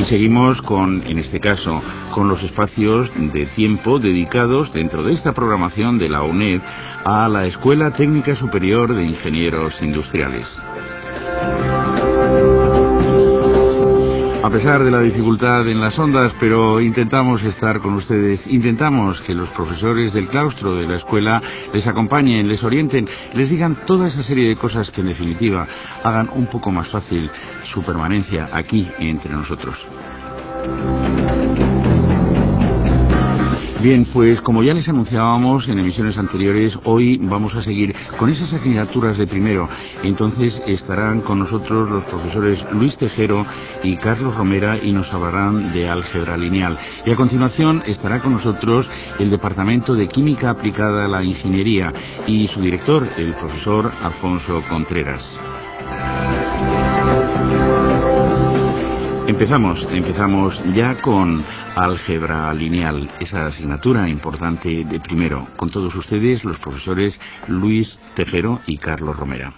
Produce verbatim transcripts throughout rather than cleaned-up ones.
seguimos con, en este caso, con los espacios de tiempo dedicados dentro de esta programación de la UNED a la Escuela Técnica Superior de Ingenieros Industriales. A pesar de la dificultad en las ondas, pero intentamos estar con ustedes, intentamos que los profesores del claustro de la escuela les acompañen, les orienten, les digan toda esa serie de cosas que en definitiva hagan un poco más fácil su permanencia aquí entre nosotros. Bien, pues como ya les anunciábamos en emisiones anteriores, hoy vamos a seguir con esas asignaturas de primero. Entonces estarán con nosotros los profesores Luis Tejero y Carlos Romera y nos hablarán de álgebra lineal. Y a continuación estará con nosotros el Departamento de Química Aplicada a la Ingeniería y su director, el profesor Alfonso Contreras. Empezamos, empezamos ya con álgebra lineal, esa asignatura importante de primero. Con todos ustedes, los profesores Luis Tejero y Carlos Romera.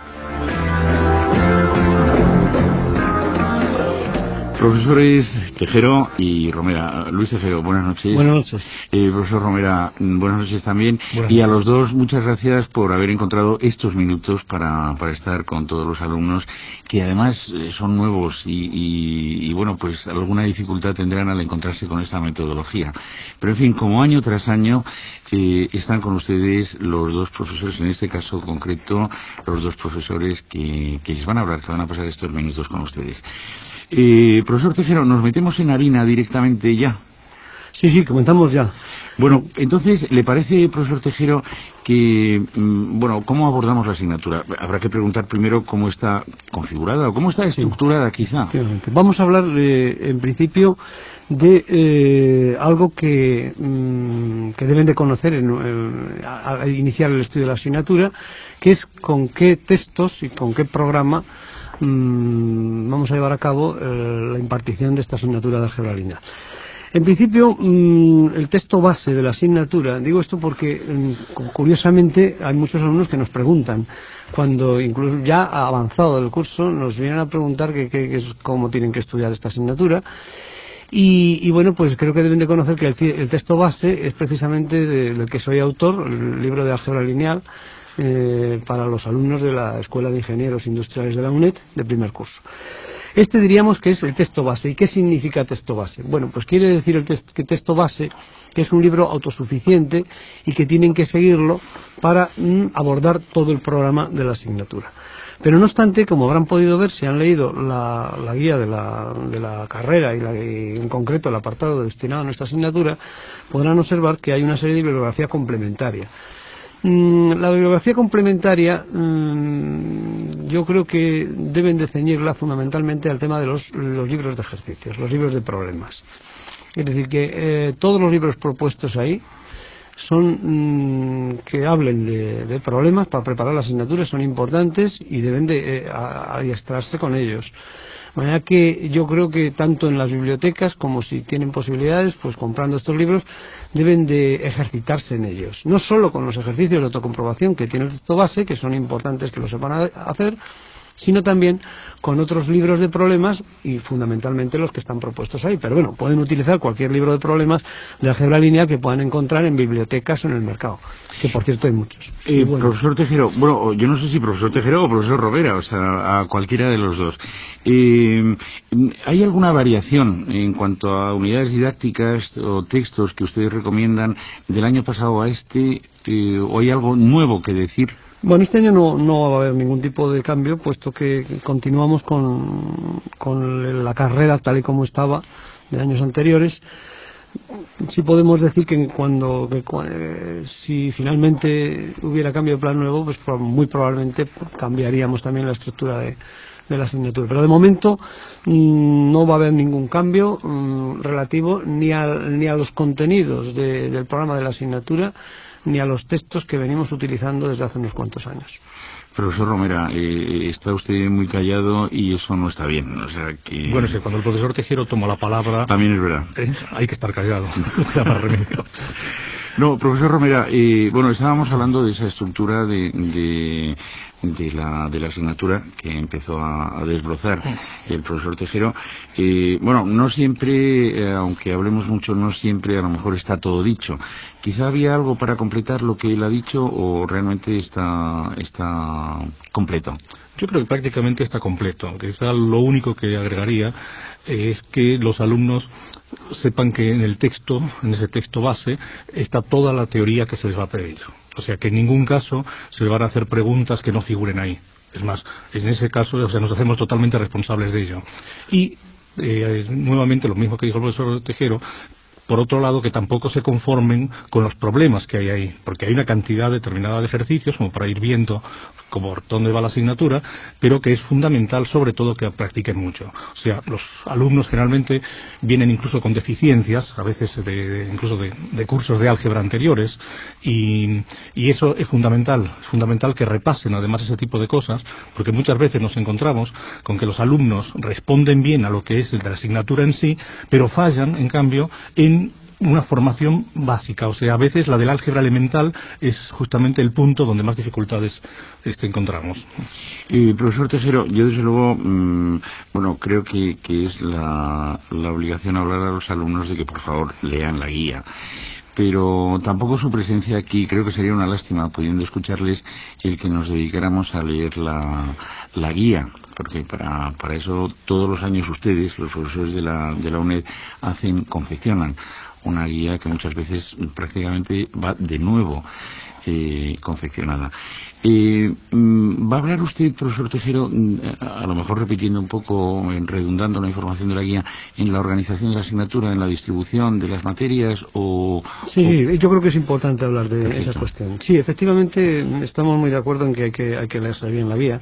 Profesores Tejero y Romera. Luis Tejero, buenas noches. Buenas noches. Eh, profesor Romera, buenas noches también. Buenas y a noches. los dos, muchas gracias por haber encontrado estos minutos para, para estar con todos los alumnos, que además eh, son nuevos y, y, y, bueno, pues alguna dificultad tendrán al encontrarse con esta metodología. Pero, en fin, como año tras año, eh, están con ustedes los dos profesores, en este caso concreto, los dos profesores que, que les van a hablar, que van a pasar estos minutos con ustedes. Eh, profesor Tejero, nos metemos en harina directamente ya. Sí, sí, comenzamos ya. Bueno, entonces, ¿le parece, profesor Tejero, que, bueno, cómo abordamos la asignatura? Habrá que preguntar primero cómo está configurada o cómo está estructurada, sí, quizá. Vamos a hablar, eh, en principio, de eh, algo que, mmm, que deben de conocer en, en, al iniciar el estudio de la asignatura, que es con qué textos y con qué programa mmm, vamos a llevar a cabo eh, la impartición de esta asignatura de álgebra lineal. En principio, mmm, el texto base de la asignatura, digo esto porque mmm, curiosamente hay muchos alumnos que nos preguntan, cuando incluso ya avanzado el curso, nos vienen a preguntar que, que, que es, cómo tienen que estudiar esta asignatura. Y, y bueno, pues creo que deben de conocer que el, el texto base es precisamente del que soy autor, el libro de álgebra lineal, eh, para los alumnos de la Escuela de Ingenieros Industriales de la UNED, de primer curso. Este diríamos que es el texto base. ¿Y qué significa texto base? Bueno, pues quiere decir el text, que texto base que es un libro autosuficiente y que tienen que seguirlo para mm, abordar todo el programa de la asignatura. Pero no obstante, como habrán podido ver si han leído la, la guía de la, de la carrera y, la, y en concreto el apartado destinado a nuestra asignatura, podrán observar que hay una serie de bibliografía complementaria. La bibliografía complementaria mmm, yo creo que deben de ceñirla fundamentalmente al tema de los, los libros de ejercicios, los libros de problemas. Es decir, que eh, todos los libros propuestos ahí son mmm, que hablen de, de problemas para preparar las asignaturas, son importantes y deben de eh, adiestrarse con ellos. De manera que yo creo que tanto en las bibliotecas como si tienen posibilidades, pues comprando estos libros, deben de ejercitarse en ellos. No solo con los ejercicios de autocomprobación que tiene el texto base, que son importantes que lo sepan hacer, sino también con otros libros de problemas y fundamentalmente los que están propuestos ahí. Pero bueno, pueden utilizar cualquier libro de problemas de álgebra lineal que puedan encontrar en bibliotecas o en el mercado, que por cierto hay muchos. Eh, bueno. Profesor Tejero, bueno, yo no sé si profesor Tejero o profesor Romera, o sea, a cualquiera de los dos. Eh, ¿Hay alguna variación en cuanto a unidades didácticas o textos que ustedes recomiendan del año pasado a este, eh, o hay algo nuevo que decir? Bueno, este año no, no va a haber ningún tipo de cambio, puesto que continuamos con, con la carrera tal y como estaba de años anteriores. Sí podemos decir que cuando que, eh, si finalmente hubiera cambio de plan nuevo, pues muy probablemente cambiaríamos también la estructura de, de la asignatura. Pero de momento mmm, no va a haber ningún cambio mmm, relativo ni a, ni a los contenidos de, del programa de la asignatura, ni a los textos que venimos utilizando desde hace unos cuantos años. Profesor Romera, eh, está usted muy callado y eso no está bien. O sea que... Bueno, es que cuando el profesor Tejero toma la palabra... También es verdad. Eh, hay que estar callado, no queda más remedio. No, profesor Romera, eh, bueno, estábamos hablando de esa estructura de, de, de la, de la asignatura que empezó a, a desbrozar el profesor Tejero. Eh, bueno, no siempre, eh, aunque hablemos mucho, no siempre a lo mejor está todo dicho. Quizá había algo para completar lo que él ha dicho, o realmente está, está completo. Yo creo que prácticamente está completo. Quizá lo único que agregaría es que los alumnos sepan que en el texto, en ese texto base, está toda la teoría que se les va a pedir. O sea, que en ningún caso se les van a hacer preguntas que no figuren ahí. Es más, en ese caso, o sea, nos hacemos totalmente responsables de ello. Y, eh, nuevamente, lo mismo que dijo el profesor Tejero, por otro lado, que tampoco se conformen con los problemas que hay ahí, porque hay una cantidad determinada de ejercicios, como para ir viendo como por dónde va la asignatura, pero que es fundamental, sobre todo, que practiquen mucho. O sea, los alumnos generalmente vienen incluso con deficiencias, a veces de, de, incluso de, de cursos de álgebra anteriores, y, y eso es fundamental. Es fundamental que repasen, además, ese tipo de cosas, porque muchas veces nos encontramos con que los alumnos responden bien a lo que es la asignatura en sí, pero fallan, en cambio, en una formación básica. O sea, a veces la del álgebra elemental es justamente el punto donde más dificultades este, encontramos. Y, profesor Tejero, yo desde luego, mmm, bueno, creo que, que es la, la obligación hablar a los alumnos de que por favor lean la guía. Pero tampoco su presencia aquí, creo que sería una lástima, pudiendo escucharles, el que nos dedicáramos a leer la, la guía, porque para, para eso todos los años ustedes, los profesores de la, de la UNED, hacen, confeccionan una guía que muchas veces prácticamente va de nuevo eh, confeccionada. Eh, ¿Va a hablar usted, profesor Tejero, a lo mejor repitiendo un poco, redundando la información de la guía, en la organización de la asignatura, en la distribución de las materias? o Sí, o... sí, yo creo que es importante hablar de Perfecto. esa cuestión. Sí, efectivamente, estamos muy de acuerdo en que hay que, hay que leerse bien la guía,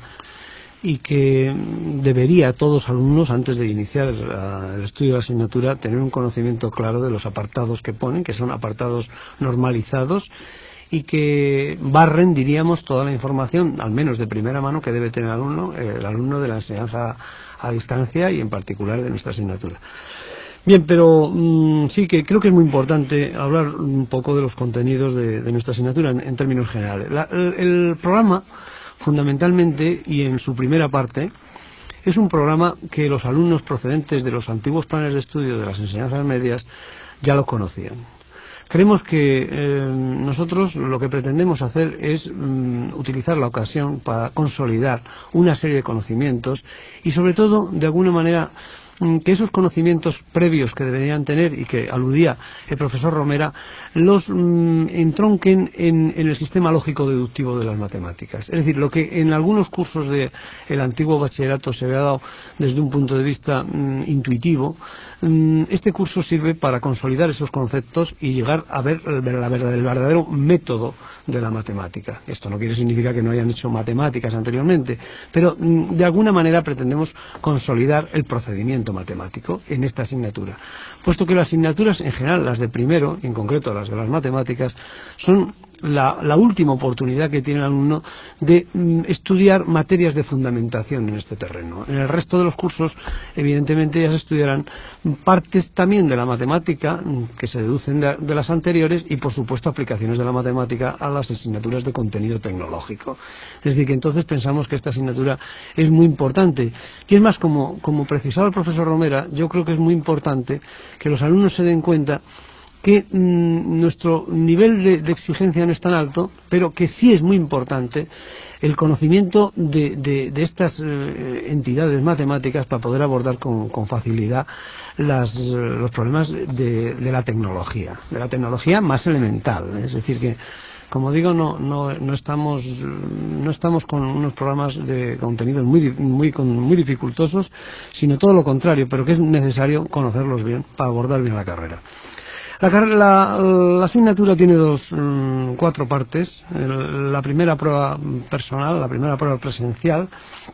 y que debería todos los alumnos, antes de iniciar el estudio de la asignatura, tener un conocimiento claro de los apartados que ponen, que son apartados normalizados, y que barren, diríamos, toda la información, al menos de primera mano, que debe tener el alumno, el alumno de la enseñanza a distancia y en particular de nuestra asignatura. Bien, pero mmm, sí que creo que es muy importante hablar un poco de los contenidos de, de nuestra asignatura en, en términos generales. La, el, el programa, fundamentalmente, y en su primera parte, es un programa que los alumnos procedentes de los antiguos planes de estudio de las enseñanzas medias ya lo conocían. Creemos que eh, nosotros lo que pretendemos hacer es mm, utilizar la ocasión para consolidar una serie de conocimientos y, sobre todo, de alguna manera, que esos conocimientos previos que deberían tener y que aludía el profesor Romera los mmm, entronquen en, en el sistema lógico deductivo de las matemáticas. Es decir, lo que en algunos cursos del antiguo bachillerato se había dado desde un punto de vista mmm, intuitivo, mmm, este curso sirve para consolidar esos conceptos y llegar a ver el, la verdad, el verdadero método de la matemática. Esto no quiere significar que no hayan hecho matemáticas anteriormente, pero mmm, de alguna manera pretendemos consolidar el procedimiento matemático en esta asignatura, puesto que las asignaturas en general, las de primero, en concreto las de las matemáticas, son la, la última oportunidad que tiene el alumno de mm, estudiar materias de fundamentación en este terreno. En el resto de los cursos, evidentemente, ya se estudiarán partes también de la matemática mm, que se deducen de, de las anteriores y, por supuesto, aplicaciones de la matemática a las asignaturas de contenido tecnológico. Es decir, que entonces pensamos que esta asignatura es muy importante. Y es más, como, como precisaba el profesor Romera, yo creo que es muy importante que los alumnos se den cuenta que mmm, nuestro nivel de, de exigencia no es tan alto, pero que sí es muy importante el conocimiento de, de, de estas eh, entidades matemáticas para poder abordar con, con facilidad las, los problemas de, de la tecnología, de la tecnología más elemental. Es decir, que, como digo, no, no, no estamos no estamos con unos programas de contenidos muy, muy, muy dificultosos, sino todo lo contrario, pero que es necesario conocerlos bien para abordar bien la carrera. La, la, la asignatura tiene dos, mmm, cuatro partes. El, la primera prueba personal, la primera prueba presencial,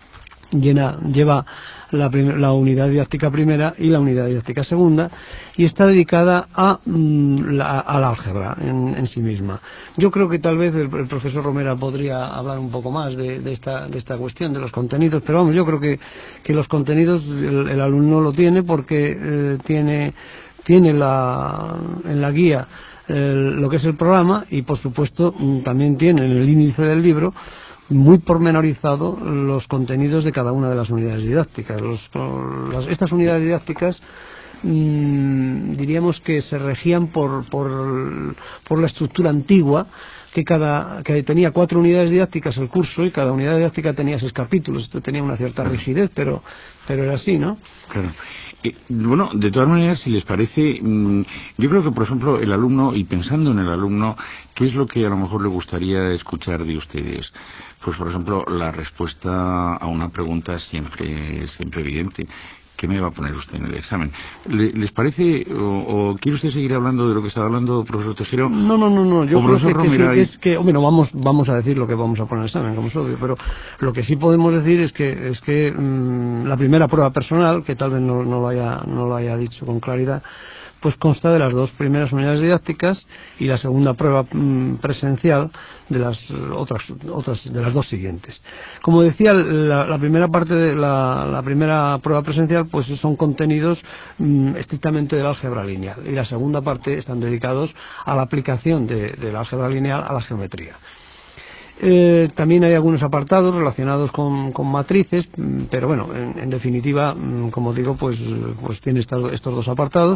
llena, lleva la, la unidad didáctica primera y la unidad didáctica segunda, y está dedicada a, mmm, la, al álgebra en, en sí misma. Yo creo que tal vez el, el profesor Romera podría hablar un poco más de, de, esta, de esta cuestión de los contenidos, pero vamos, yo creo que, que los contenidos el, el alumno lo tiene porque eh, tiene tiene la, en la guía el, lo que es el programa, y por supuesto también tiene en el índice del libro muy pormenorizado los contenidos de cada una de las unidades didácticas. Los, las, estas unidades didácticas mmm, diríamos que se regían por, por, por la estructura antigua, que cada que tenía cuatro unidades didácticas el curso y cada unidad didáctica tenía seis capítulos. Esto tenía una cierta rigidez, pero pero era así, ¿no? Claro. Eh, bueno, de todas maneras, si les parece, mmm, yo creo que, por ejemplo, el alumno, y pensando en el alumno, ¿qué es lo que a lo mejor le gustaría escuchar de ustedes? Pues, por ejemplo, la respuesta a una pregunta siempre, siempre evidente. ¿Qué me va a poner usted en el examen? ¿Le, ¿Les parece, o, o quiere usted seguir hablando de lo que estaba hablando, profesor Tejero? No, no, no, no. Yo creo que, Romera, que, sí, que es que, hombre, no vamos, vamos a decir lo que vamos a poner en el examen, como es obvio, pero lo que sí podemos decir es que, es que mmm, la primera prueba personal, que tal vez no, no lo haya, no lo haya dicho con claridad, pues consta de las dos primeras unidades didácticas y la segunda prueba mmm, presencial de las otras, otras de las dos siguientes. Como decía, la, la primera parte de la, la primera prueba presencial pues son contenidos mmm, estrictamente del álgebra lineal, y la segunda parte están dedicados a la aplicación de, del álgebra lineal a la geometría. Eh, también hay algunos apartados relacionados con, con matrices, pero bueno, en, en definitiva, como digo, pues, pues tiene estos, estos dos apartados.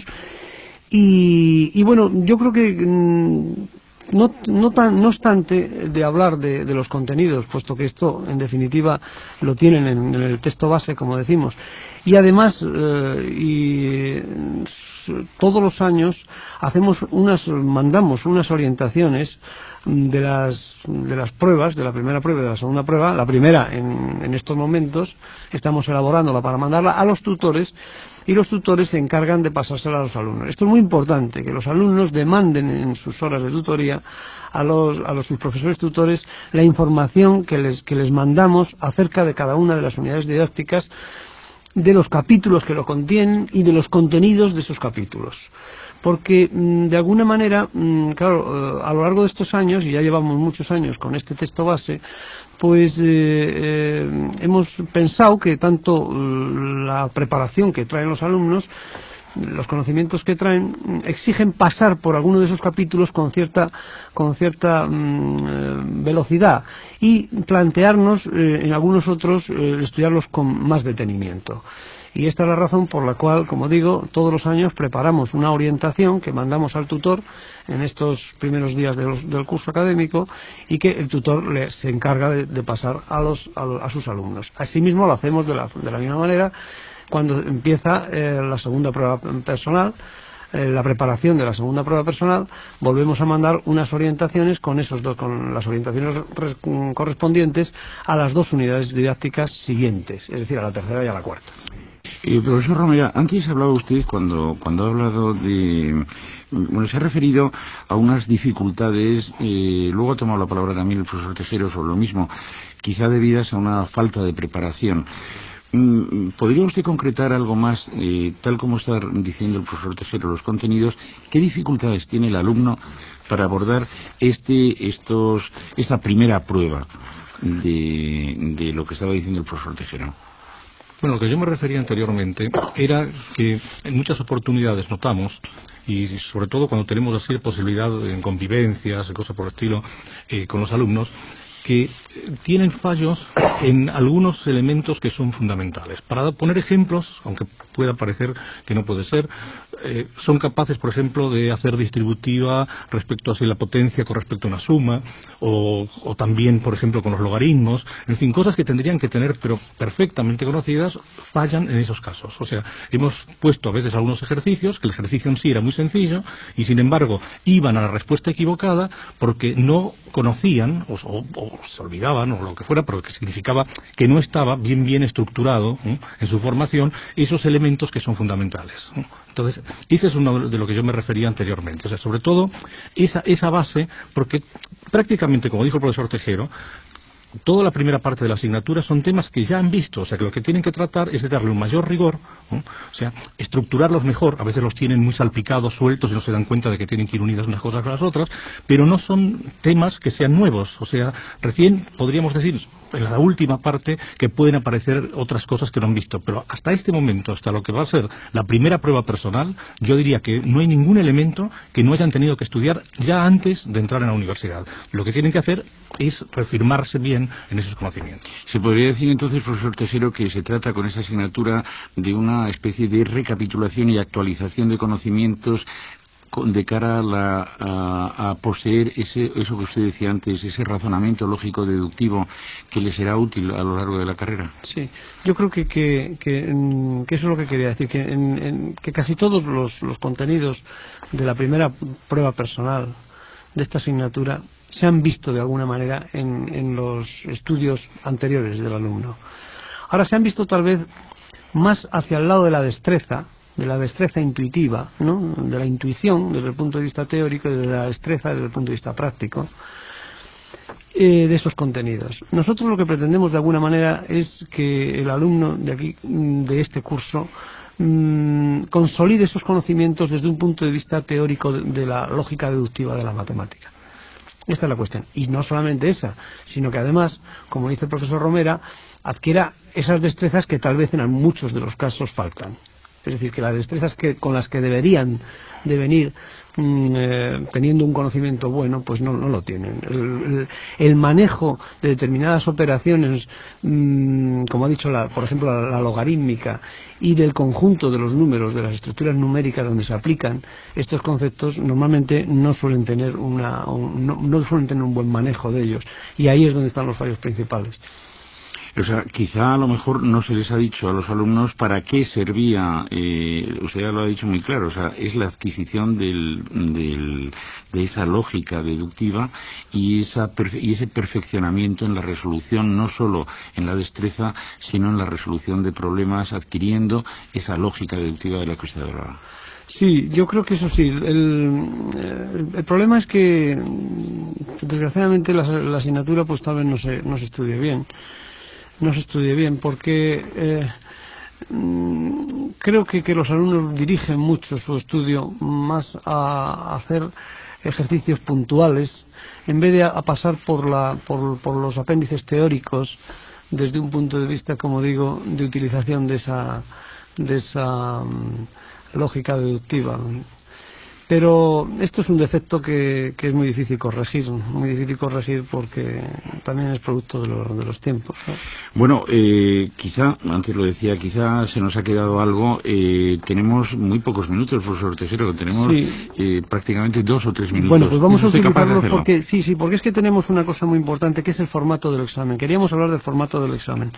Y, y bueno, yo creo que no, no, tan, no obstante de hablar de, de los contenidos, puesto que esto en definitiva lo tienen en, en el texto base, como decimos, y además eh, y todos los años hacemos unas, mandamos unas orientaciones de las, de las pruebas, de la primera prueba y de la segunda prueba. La primera en, en estos momentos estamos elaborándola para mandarla a los tutores, y los tutores se encargan de pasársela a los alumnos. Esto es muy importante, que los alumnos demanden en sus horas de tutoría a los, a los sus profesores tutores la información que les, que les mandamos acerca de cada una de las unidades didácticas, de los capítulos que lo contienen y de los contenidos de esos capítulos. Porque de alguna manera, claro, a lo largo de estos años, y ya llevamos muchos años con este texto base, pues eh, eh, hemos pensado que tanto la preparación que traen los alumnos, los conocimientos que traen, exigen pasar por alguno de esos capítulos con cierta con cierta mmm, velocidad, y plantearnos eh, en algunos otros eh, estudiarlos con más detenimiento. Y esta es la razón por la cual, como digo, todos los años preparamos una orientación que mandamos al tutor en estos primeros días de los, del curso académico, y que el tutor le, se encarga de, de pasar a, los, a, a sus alumnos. Asimismo lo hacemos de la, de la misma manera cuando empieza eh, la segunda prueba personal. Eh, la preparación de la segunda prueba personal, volvemos a mandar unas orientaciones con esos dos, con las orientaciones res, correspondientes a las dos unidades didácticas siguientes, es decir, a la tercera y a la cuarta. Eh, profesor Romera, antes hablaba usted, cuando, cuando ha hablado de... Bueno, se ha referido a unas dificultades, eh, luego ha tomado la palabra también el profesor Tejero sobre lo mismo, quizá debidas a una falta de preparación. ¿Podría usted concretar algo más, eh, tal como está diciendo el profesor Tejero, los contenidos? ¿Qué dificultades tiene el alumno para abordar este, estos, esta primera prueba de, de lo que estaba diciendo el profesor Tejero? Bueno, lo que yo me refería anteriormente era que en muchas oportunidades notamos, y sobre todo cuando tenemos así posibilidad en convivencias, cosas por el estilo, eh, con los alumnos, que tienen fallos en algunos elementos que son fundamentales. Para poner ejemplos, aunque pueda parecer que no puede ser, eh, son capaces, por ejemplo, de hacer distributiva respecto a si la potencia con respecto a una suma, o, o también, por ejemplo, con los logaritmos, en fin, cosas que tendrían que tener, pero perfectamente conocidas, fallan en esos casos. O sea, hemos puesto a veces algunos ejercicios, que el ejercicio en sí era muy sencillo, y sin embargo, iban a la respuesta equivocada porque no conocían, o, o, o se olvidaban, o lo que fuera, pero que significaba que no estaba bien bien estructurado ¿eh? en su formación esos elementos que son fundamentales. ¿eh? Entonces, ese es uno de lo que yo me refería anteriormente. O sea, sobre todo, esa, esa base, porque prácticamente, como dijo el profesor Tejero, toda la primera parte de la asignatura son temas que ya han visto, o sea que lo que tienen que tratar es de darle un mayor rigor, ¿no? O sea, estructurarlos mejor. A veces los tienen muy salpicados, sueltos, y no se dan cuenta de que tienen que ir unidas unas cosas con las otras, pero no son temas que sean nuevos. O sea, recién podríamos decir en la última parte que pueden aparecer otras cosas que no han visto, pero hasta este momento, hasta lo que va a ser la primera prueba personal, yo diría que no hay ningún elemento que no hayan tenido que estudiar ya antes de entrar en la universidad. Lo que tienen que hacer es reafirmarse bien en esos conocimientos. Se podría decir entonces, profesor Tesero, que se trata con esta asignatura de una especie de recapitulación y actualización de conocimientos de cara a, la, a, a poseer ese, eso que usted decía antes, ese razonamiento lógico deductivo que le será útil a lo largo de la carrera. Sí, yo creo que, que, que, que eso es lo que quería decir, que, en, en, que casi todos los, los contenidos de la primera prueba personal de esta asignatura se han visto de alguna manera en, en los estudios anteriores del alumno. Ahora se han visto tal vez más hacia el lado de la destreza, de la destreza intuitiva, ¿no? De la intuición desde el punto de vista teórico y de la destreza desde el punto de vista práctico, eh, de esos contenidos. Nosotros lo que pretendemos de alguna manera es que el alumno de aquí, de este curso, mmm, consolide esos conocimientos desde un punto de vista teórico de, de la lógica deductiva de la matemática. Esta es la cuestión. Y no solamente esa, sino que además, como dice el profesor Romera, adquiera esas destrezas que tal vez en muchos de los casos faltan. Es decir, que las destrezas que, con las que deberían de venir mmm, eh, teniendo un conocimiento bueno, pues no, no lo tienen. El, el, el manejo de determinadas operaciones, mmm, como ha dicho, la, por ejemplo, la, la logarítmica, y del conjunto de los números, de las estructuras numéricas donde se aplican estos conceptos, normalmente no suelen tener una, un, no, no suelen tener un buen manejo de ellos. Y ahí es donde están los fallos principales. O sea, quizá a lo mejor no se les ha dicho a los alumnos para qué servía, eh, usted ya lo ha dicho muy claro, o sea, es la adquisición del, del, de esa lógica deductiva y, esa, y ese perfeccionamiento en la resolución, no solo en la destreza, sino en la resolución de problemas, adquiriendo esa lógica deductiva de la que usted hablaba. Sí, yo creo que eso sí. El, el, el problema es que, desgraciadamente, la, la asignatura pues tal vez no se, no se estudie bien. No se estudie bien porque eh, creo que, que los alumnos dirigen mucho su estudio más a, a hacer ejercicios puntuales en vez de a, a pasar por, la, por, por los apéndices teóricos desde un punto de vista, como digo, de utilización de esa, de esa um, lógica deductiva. Pero esto es un defecto que, que es muy difícil corregir, muy difícil corregir porque también es producto de, lo, de los tiempos, ¿no? Bueno, eh, quizá, antes lo decía, quizá se nos ha quedado algo. Eh, tenemos muy pocos minutos, profesor Tesero, tenemos sí. eh, prácticamente dos o tres minutos. Bueno, pues vamos a utilizarlos porque, sí, sí, porque es que tenemos una cosa muy importante que es el formato del examen. Queríamos hablar del formato del examen.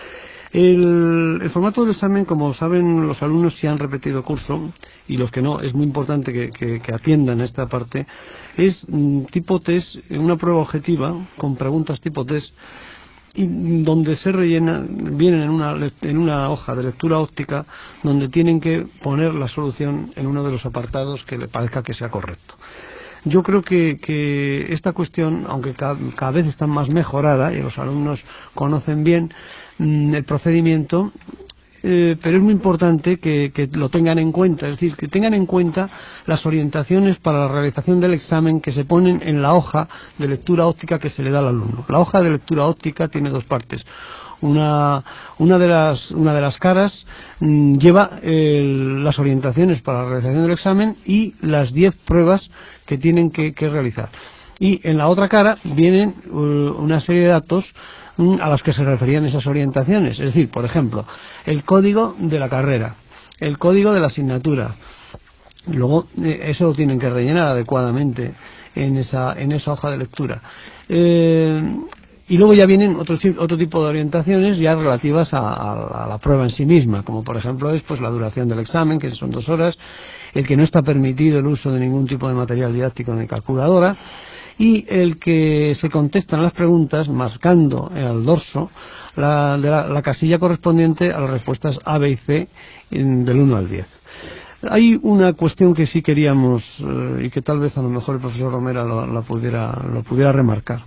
El, el formato del examen, como saben los alumnos si han repetido curso, y los que no, es muy importante que, que, que atiendan esta parte, es mm, tipo test, una prueba objetiva, con preguntas tipo test, y donde se rellena, vienen en una, en una hoja de lectura óptica, donde tienen que poner la solución en uno de los apartados que le parezca que sea correcto. Yo creo que, que esta cuestión, aunque cada, cada vez está más mejorada y los alumnos conocen bien mmm, el procedimiento, eh, pero es muy importante que, que lo tengan en cuenta, es decir, que tengan en cuenta las orientaciones para la realización del examen que se ponen en la hoja de lectura óptica que se le da al alumno. La hoja de lectura óptica tiene dos partes. Una, una, de las, una de las caras mmm, lleva el, las orientaciones para la realización del examen y las diez pruebas que tienen que, que realizar. Y en la otra cara vienen uh, una serie de datos um, a los que se referían esas orientaciones. Es decir, por ejemplo, el código de la carrera, el código de la asignatura. Luego eh, eso lo tienen que rellenar adecuadamente en esa, en esa hoja de lectura. Eh, Y luego ya vienen otro, otro tipo de orientaciones ya relativas a, a, a la prueba en sí misma, como por ejemplo es pues la duración del examen, que son dos horas, el que no está permitido el uso de ningún tipo de material didáctico ni calculadora, y el que se contestan las preguntas marcando en el dorso la, de la, la casilla correspondiente a las respuestas A, B y C en, del uno al diez. Hay una cuestión que sí queríamos eh, y que tal vez a lo mejor el profesor Romera lo, la pudiera, lo pudiera remarcar.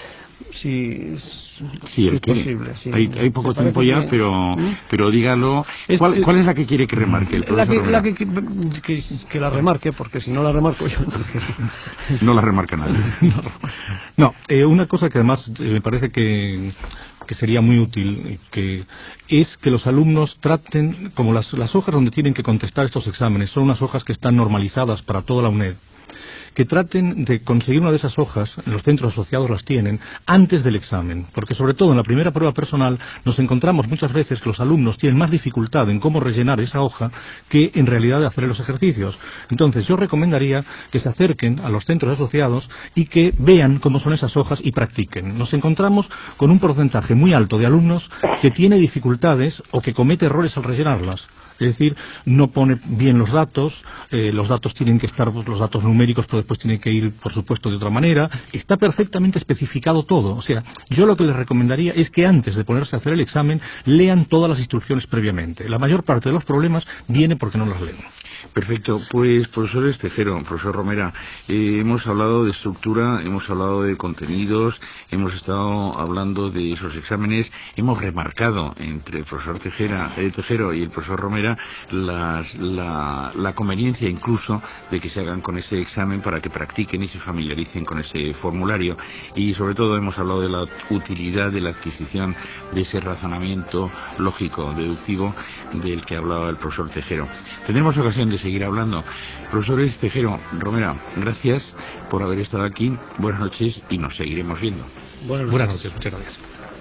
Si, sí, es posible. Sí. Hay, hay poco tiempo ya, que, pero, ¿eh? pero dígalo. ¿Cuál, ¿Cuál es la que quiere que remarque el la profesor que, la que, que, que, que la remarque, porque si no la remarco yo. No la remarca nadie. No, no eh, una cosa que además eh, me parece que, que sería muy útil, que es que los alumnos traten, como las, las hojas donde tienen que contestar estos exámenes, son unas hojas que están normalizadas para toda la UNED, que traten de conseguir una de esas hojas, los centros asociados las tienen, antes del examen, porque sobre todo en la primera prueba personal nos encontramos muchas veces que los alumnos tienen más dificultad en cómo rellenar esa hoja que en realidad de hacer los ejercicios. Entonces yo recomendaría que se acerquen a los centros asociados y que vean cómo son esas hojas y practiquen. Nos encontramos con un porcentaje muy alto de alumnos que tiene dificultades o que comete errores al rellenarlas. Es decir, no pone bien los datos, eh, los datos tienen que estar, pues, los datos numéricos, pero después tienen que ir, por supuesto, de otra manera. Está perfectamente especificado todo. O sea, yo lo que les recomendaría es que antes de ponerse a hacer el examen, lean todas las instrucciones previamente. La mayor parte de los problemas viene porque no las leen. Perfecto. Pues, profesor Estejero, profesor Romera, eh, hemos hablado de estructura, hemos hablado de contenidos, hemos estado hablando de esos exámenes, hemos remarcado entre el profesor Tejera, eh, Tejero y el profesor Romera las, la, la conveniencia incluso de que se hagan con ese examen para que practiquen y se familiaricen con ese formulario, y sobre todo hemos hablado de la utilidad de la adquisición de ese razonamiento lógico, deductivo, del que hablaba el profesor Tejero. Tendremos ocasión de seguir hablando. Profesores Tejero, Romera, gracias por haber estado aquí, buenas noches y nos seguiremos viendo. Buenas noches, buenas noches, muchas gracias.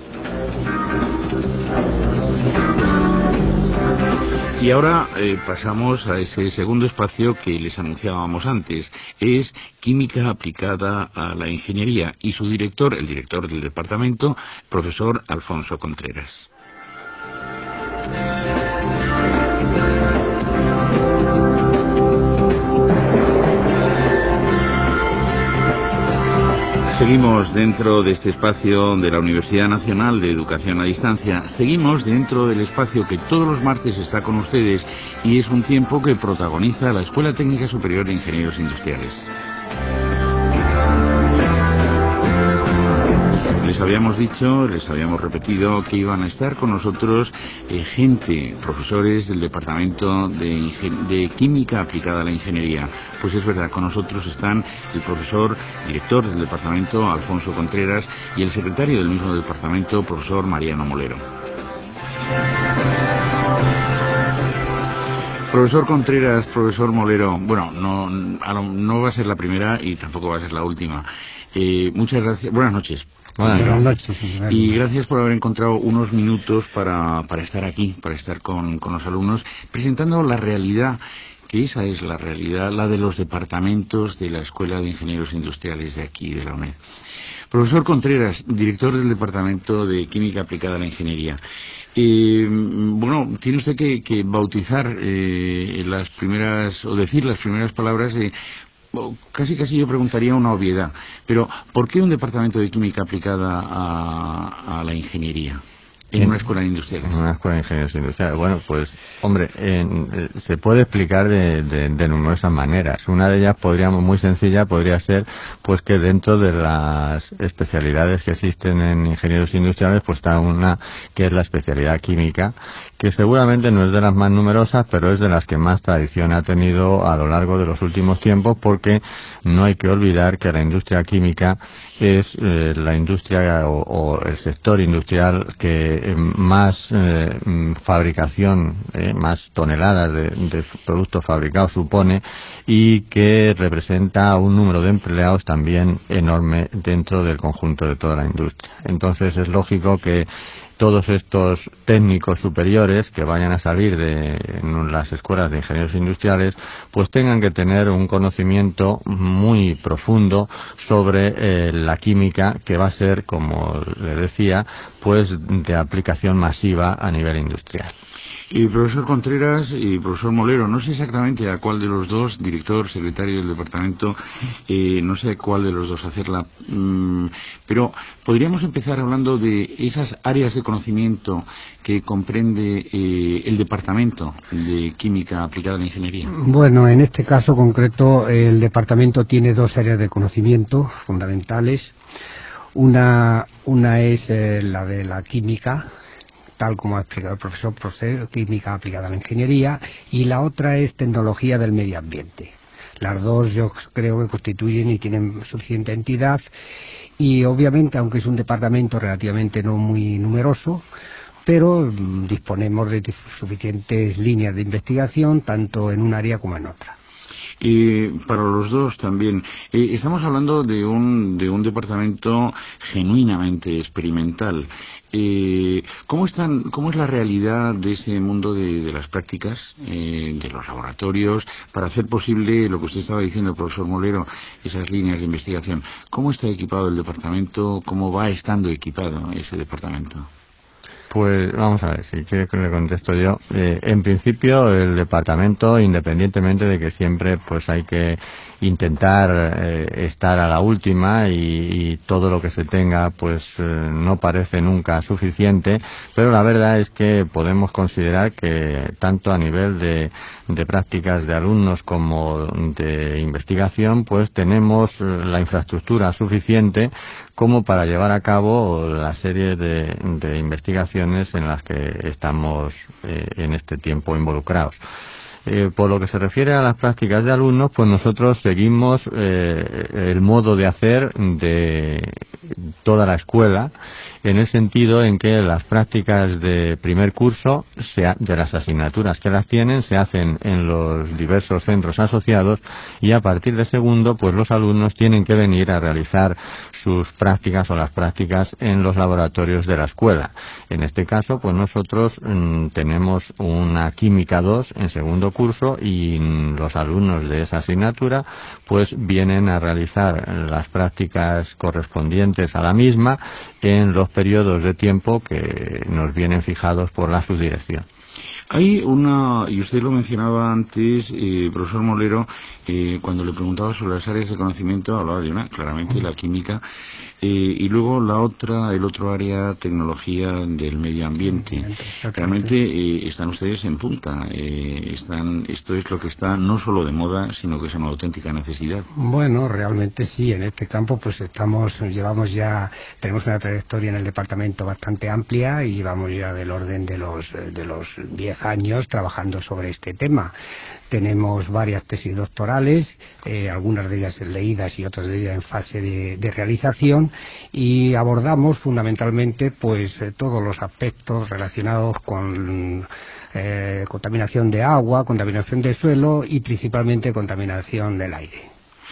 Y ahora eh, pasamos a ese segundo espacio que les anunciábamos antes. Es Química aplicada a la ingeniería, y su director, el director del departamento, profesor Alfonso Contreras. Seguimos dentro de este espacio de la Universidad Nacional de Educación a Distancia. Seguimos dentro del espacio que todos los martes está con ustedes, y es un tiempo que protagoniza la Escuela Técnica Superior de Ingenieros Industriales. Les habíamos dicho, les habíamos repetido que iban a estar con nosotros eh, gente, profesores del Departamento de, Ingen- de Química aplicada a la Ingeniería. Pues es verdad, con nosotros están el profesor director del departamento, Alfonso Contreras, y el secretario del mismo departamento, profesor Mariano Molero. Profesor Contreras, profesor Molero, bueno, no, no va a ser la primera y tampoco va a ser la última. Eh, muchas gracias, buenas noches. Buenas noches. Y gracias por haber encontrado unos minutos para, para estar aquí, para estar con, con los alumnos, presentando la realidad, que esa es la realidad, la de los departamentos de la Escuela de Ingenieros Industriales de aquí, de la UNED. Profesor Contreras, director del Departamento de Química aplicada a la Ingeniería. Eh, bueno, tiene usted que, que bautizar eh, las primeras, o decir las primeras palabras de... Casi casi yo preguntaría una obviedad, pero ¿por qué un departamento de química aplicada a, a la ingeniería en, en una escuela industrial? En una escuela de ingenieros industriales. Bueno, pues, hombre, en, eh, se puede explicar de, de, de numerosas maneras. Una de ellas, podríamos, muy sencilla, podría ser, pues, que dentro de las especialidades que existen en ingenieros industriales, pues está una que es la especialidad química, que seguramente no es de las más numerosas, pero es de las que más tradición ha tenido a lo largo de los últimos tiempos, porque no hay que olvidar que la industria química es eh, la industria o, o el sector industrial que eh, más eh, fabricación, eh, más toneladas de, de productos fabricados supone, y que representa un número de empleados también enorme dentro del conjunto de toda la industria. Entonces es lógico que todos estos técnicos superiores que vayan a salir de en las escuelas de ingenieros industriales, pues tengan que tener un conocimiento muy profundo sobre eh, la química, que va a ser, como le decía, pues de aplicación masiva a nivel industrial. Y profesor Contreras y profesor Molero, no sé exactamente a cuál de los dos, director, secretario del departamento, eh, no sé a cuál de los dos hacerla, mmm, pero podríamos empezar hablando de esas áreas de conocimiento que comprende eh, el departamento de química aplicada a la ingeniería. Bueno, en este caso concreto, el departamento tiene dos áreas de conocimiento fundamentales. Una, una es eh, la de la química, tal como ha explicado el profesor, proceso, química aplicada a la ingeniería, y la otra es tecnología del medio ambiente. Las dos yo creo que constituyen y tienen suficiente entidad, y obviamente, aunque es un departamento relativamente no muy numeroso, pero mmm, disponemos de suficientes líneas de investigación tanto en un área como en otra. Y para los dos también. Eh, estamos hablando de un, de un departamento genuinamente experimental. Eh, ¿cómo, están, ¿Cómo es la realidad de ese mundo de, de las prácticas, eh, de los laboratorios, para hacer posible lo que usted estaba diciendo, profesor Molero, esas líneas de investigación? ¿Cómo está equipado el departamento? ¿Cómo va estando equipado ese departamento? Pues vamos a ver, si quiere que le contesto yo. Eh, en principio, el departamento, independientemente de que siempre pues hay que intentar eh, estar a la última y, y todo lo que se tenga pues eh, no parece nunca suficiente, pero la verdad es que podemos considerar que tanto a nivel de, de prácticas de alumnos como de investigación pues tenemos la infraestructura suficiente como para llevar a cabo la serie de, de investigaciones en las que estamos eh, en este tiempo involucrados. Eh, por lo que se refiere a las prácticas de alumnos, pues nosotros seguimos eh, el modo de hacer de toda la escuela, en el sentido en que las prácticas de primer curso, se, de las asignaturas que las tienen, se hacen en los diversos centros asociados, y a partir de segundo, pues los alumnos tienen que venir a realizar sus prácticas o las prácticas en los laboratorios de la escuela. En este caso, pues nosotros mmm, tenemos una química dos en segundo curso y los alumnos de esa asignatura pues vienen a realizar las prácticas correspondientes a la misma en los periodos de tiempo que nos vienen fijados por la subdirección. Hay una, y usted lo mencionaba antes, eh, profesor Molero, eh, cuando le preguntaba sobre las áreas de conocimiento, hablaba de una, claramente, la química, eh, y luego la otra, el otro área, tecnología del medio ambiente. Realmente eh, están ustedes en punta, eh, están, esto es lo que está no solo de moda, sino que es una auténtica necesidad. Bueno, realmente sí, en este campo pues estamos, llevamos ya, tenemos una trayectoria en el departamento bastante amplia y llevamos ya del orden de los, de los diez años trabajando sobre este tema. Tenemos varias tesis doctorales, eh, algunas de ellas leídas y otras de ellas en fase de, de realización, y abordamos fundamentalmente pues eh, todos los aspectos relacionados con eh, contaminación de agua, contaminación de suelo y principalmente contaminación del aire.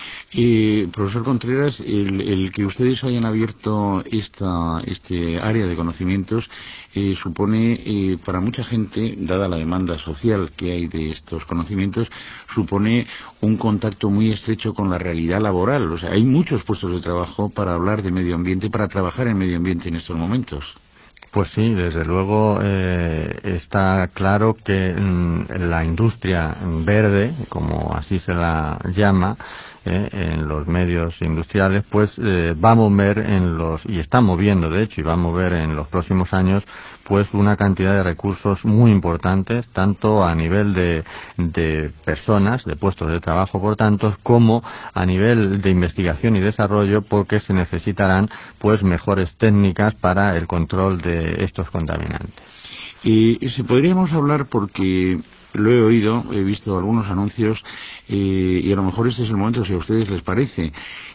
Eh, profesor Contreras, el, el que ustedes hayan abierto esta este área de conocimientos eh, supone eh, para mucha gente, dada la demanda social que hay de estos conocimientos, supone un contacto muy estrecho con la realidad laboral. O sea, hay muchos puestos de trabajo para hablar de medio ambiente, para trabajar en medio ambiente en estos momentos. Pues sí, desde luego eh, está claro que mm, la industria verde, como así se la llama, eh, en los medios industriales, pues eh, va a mover en los, y está moviendo de hecho, y va a mover en los próximos años, pues una cantidad de recursos muy importantes, tanto a nivel de, de personas, de puestos de trabajo, por tanto, como a nivel de investigación y desarrollo, porque se necesitarán pues mejores técnicas para el control de estos contaminantes. Y si podríamos hablar, porque lo he oído, he visto algunos anuncios, eh, y a lo mejor este es el momento, si a ustedes les parece,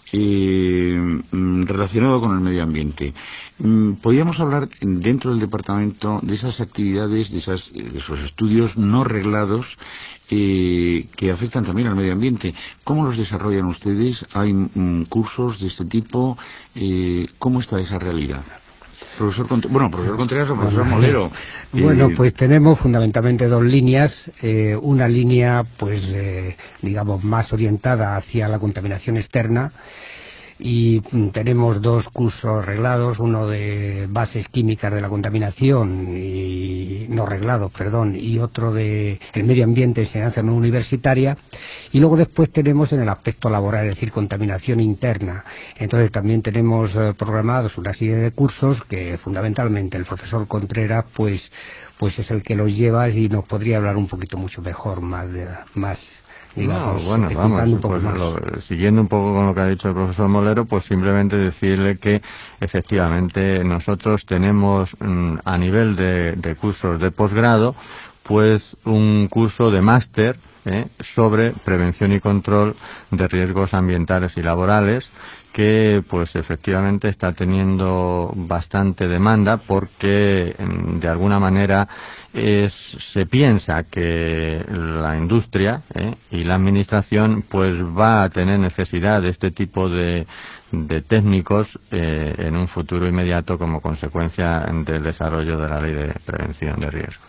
eh, relacionado con el medio ambiente. ¿Podríamos hablar dentro del departamento de esas actividades, de, esas, de esos estudios no reglados eh, que afectan también al medio ambiente? ¿Cómo los desarrollan ustedes? ¿Hay mm, cursos de este tipo? Eh, ¿Cómo está esa realidad? Profesor Cont bueno, profesor Contreras o profesor bueno, Molero. Bueno, eh... pues tenemos fundamentalmente dos líneas. Eh, una línea, pues, eh, digamos, más orientada hacia la contaminación externa. Y tenemos dos cursos reglados, uno de bases químicas de la contaminación, y no reglados, perdón, y otro de el medio ambiente, enseñanza no universitaria, y luego después tenemos en el aspecto laboral, es decir, contaminación interna. Entonces también tenemos eh, programados una serie de cursos que fundamentalmente el profesor Contreras pues pues es el que los lleva y nos podría hablar un poquito mucho mejor, más de, más digamos, no, bueno, vamos, un poco pues más. Lo, siguiendo un poco con lo que ha dicho el profesor Molero, pues simplemente decirle que efectivamente nosotros tenemos mmm, a nivel de, de cursos de posgrado pues un curso de máster ¿eh? sobre prevención y control de riesgos ambientales y laborales, que pues efectivamente está teniendo bastante demanda porque de alguna manera es, se piensa que la industria ¿eh? y la administración pues va a tener necesidad de este tipo de, de técnicos eh, en un futuro inmediato como consecuencia del desarrollo de la ley de prevención de riesgos.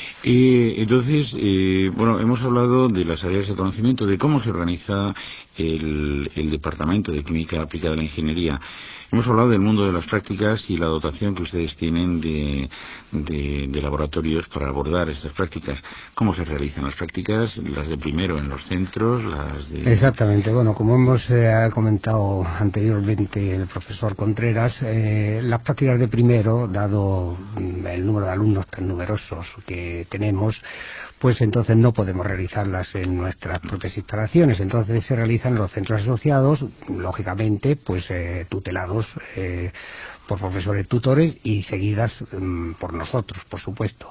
Eh, entonces, eh, bueno, hemos hablado de las áreas de conocimiento, de cómo se organiza el, el Departamento de Química Aplicada a la Ingeniería. Hemos hablado del mundo de las prácticas y la dotación que ustedes tienen de, de, de laboratorios para abordar estas prácticas. ¿Cómo se realizan las prácticas? Las de primero en los centros, las de... Exactamente. Bueno, como hemos eh, comentado anteriormente el profesor Contreras, eh, las prácticas de primero, dado el número de alumnos tan numerosos que tenemos, pues entonces no podemos realizarlas en nuestras propias instalaciones. Entonces se realizan en los centros asociados, lógicamente, pues eh, tutelados eh, por profesores tutores y seguidas um, por nosotros, por supuesto.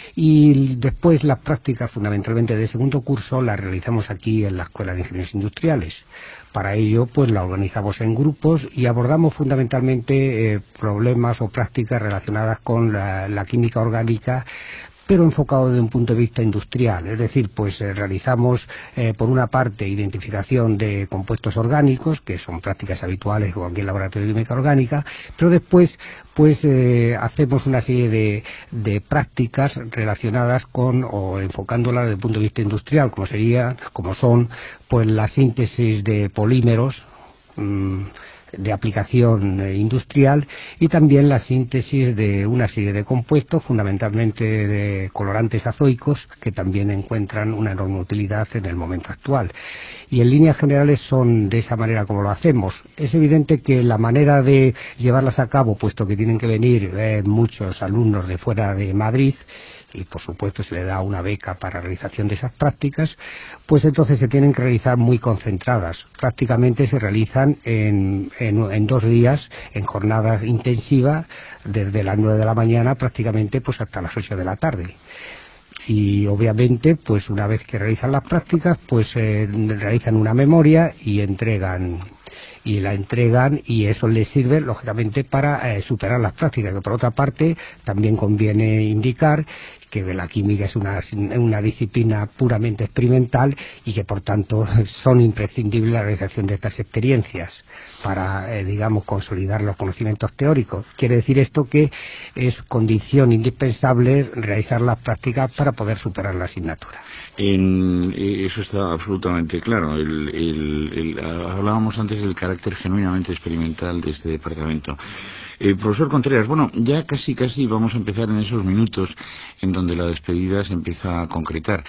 Y después las prácticas fundamentalmente de segundo curso las realizamos aquí en la Escuela de Ingenieros Industriales. Para ello, pues la organizamos en grupos y abordamos fundamentalmente eh, problemas o prácticas relacionadas con la, la química orgánica, pero enfocado desde un punto de vista industrial. Es decir, pues eh, realizamos eh, por una parte identificación de compuestos orgánicos, que son prácticas habituales en cualquier laboratorio de química orgánica, pero después pues eh, hacemos una serie de, de prácticas relacionadas con, o enfocándolas desde el punto de vista industrial, como sería, como son pues la síntesis de polímeros, mmm, de aplicación industrial, y también la síntesis de una serie de compuestos, fundamentalmente de colorantes azoicos, que también encuentran una enorme utilidad en el momento actual. Y en líneas generales son de esa manera como lo hacemos. Es evidente que la manera de llevarlas a cabo, puesto que tienen que venir eh, muchos alumnos de fuera de Madrid, y por supuesto se le da una beca para realización de esas prácticas, pues entonces se tienen que realizar muy concentradas. Prácticamente se realizan en, en, en dos días, en jornadas intensivas, desde las nueve de la mañana prácticamente pues hasta las ocho de la tarde. Y obviamente pues una vez que realizan las prácticas pues eh, realizan una memoria y entregan y la entregan y eso les sirve lógicamente para eh, superar las prácticas, que por otra parte también conviene indicar que la química es una, una disciplina puramente experimental y que por tanto son imprescindibles la realización de estas experiencias para, eh, digamos, consolidar los conocimientos teóricos. Quiere decir esto que es condición indispensable realizar las prácticas para poder superar la asignatura. En, eso está absolutamente claro. El, el, el, hablábamos antes del carácter genuinamente experimental de este departamento. Eh, profesor Contreras, bueno, ya casi casi vamos a empezar en esos minutos en donde la despedida se empieza a concretar.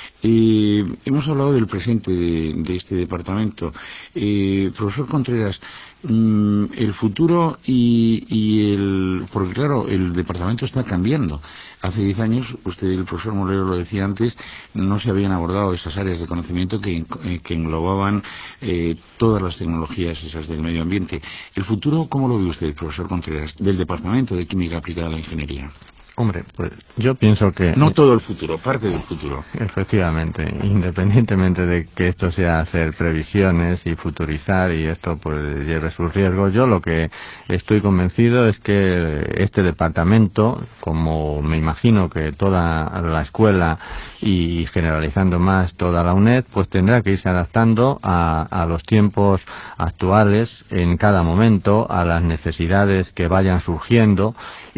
Eh, hemos hablado del presente de, de este departamento. Eh, profesor Contreras, mmm, el futuro y, y el... porque claro, el departamento está cambiando. Hace diez años, usted, el profesor Molero lo decía antes, no se habían abordado esas áreas de conocimiento que, que englobaban eh, todas las tecnologías esas del medio ambiente. ¿El futuro cómo lo ve usted, profesor Contreras, del Departamento de Química Aplicada a la Ingeniería? Hombre, pues yo pienso que... No todo el futuro, parte del futuro. Efectivamente, independientemente de que esto sea hacer previsiones y futurizar y esto pues lleve sus riesgos, yo lo que estoy convencido es que este departamento, como me imagino que toda la escuela y generalizando más toda la UNED, pues tendrá que irse adaptando a, a los tiempos actuales en cada momento, a las necesidades que vayan surgiendo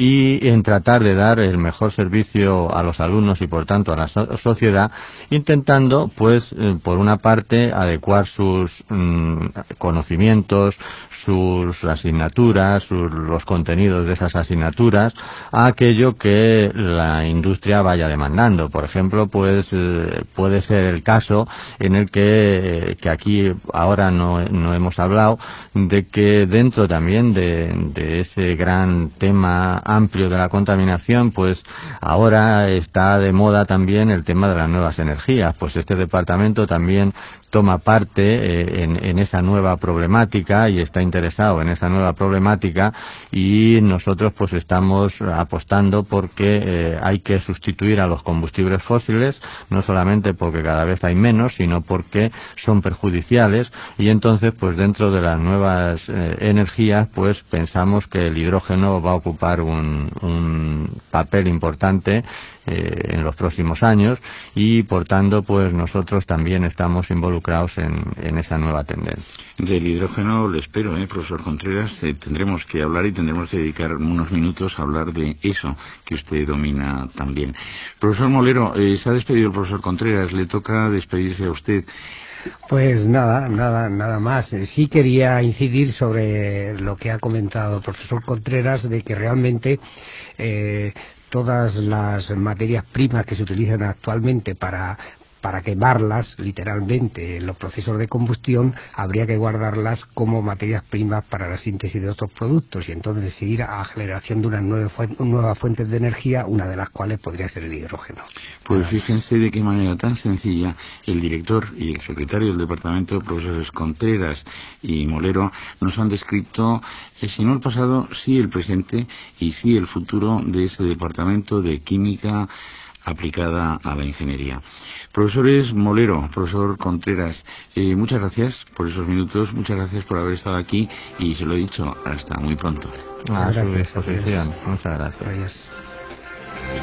y en tratar de dar el mejor servicio a los alumnos y por tanto a la so- sociedad, intentando pues eh, por una parte adecuar sus mm, conocimientos, sus asignaturas, sus, los contenidos de esas asignaturas a aquello que la industria vaya demandando. Por ejemplo, pues eh, puede ser el caso en el que, eh, que aquí ahora no, no hemos hablado, de que dentro también de, de ese gran tema amplio de la contaminación combustión, pues ahora está de moda también el tema de las nuevas energías. Pues este departamento también toma parte eh, en, en esa nueva problemática y está interesado en esa nueva problemática, y nosotros pues estamos apostando porque eh, hay que sustituir a los combustibles fósiles, no solamente porque cada vez hay menos, sino porque son perjudiciales, y entonces pues dentro de las nuevas eh, energías pues pensamos que el hidrógeno va a ocupar un, un papel importante eh, en los próximos años, y por tanto pues nosotros también estamos involucrados en, en esa nueva tendencia. Del hidrógeno le espero, ¿eh, profesor Contreras? Eh, tendremos que hablar y tendremos que dedicar unos minutos a hablar de eso que usted domina también. Profesor Molero, eh, se ha despedido el profesor Contreras, le toca despedirse a usted. Pues nada, nada, nada más. Sí quería incidir sobre lo que ha comentado el profesor Contreras, de que realmente eh, todas las materias primas que se utilizan actualmente para para quemarlas, literalmente, en los procesos de combustión, habría que guardarlas como materias primas para la síntesis de otros productos, y entonces ir a generación de unas nuevas fuentes, nuevas fuentes de energía, una de las cuales podría ser el hidrógeno. Pues fíjense de qué manera tan sencilla el director y el secretario del departamento, profesores Contreras y Molero, nos han descrito, eh, si no el pasado, sí el presente y sí el futuro de ese departamento de química aplicada a la ingeniería. Profesores Molero, profesor Contreras, eh, muchas gracias por esos minutos, muchas gracias por haber estado aquí, y se lo he dicho, hasta muy pronto. A su disposición. Muchas gracias. Gracias.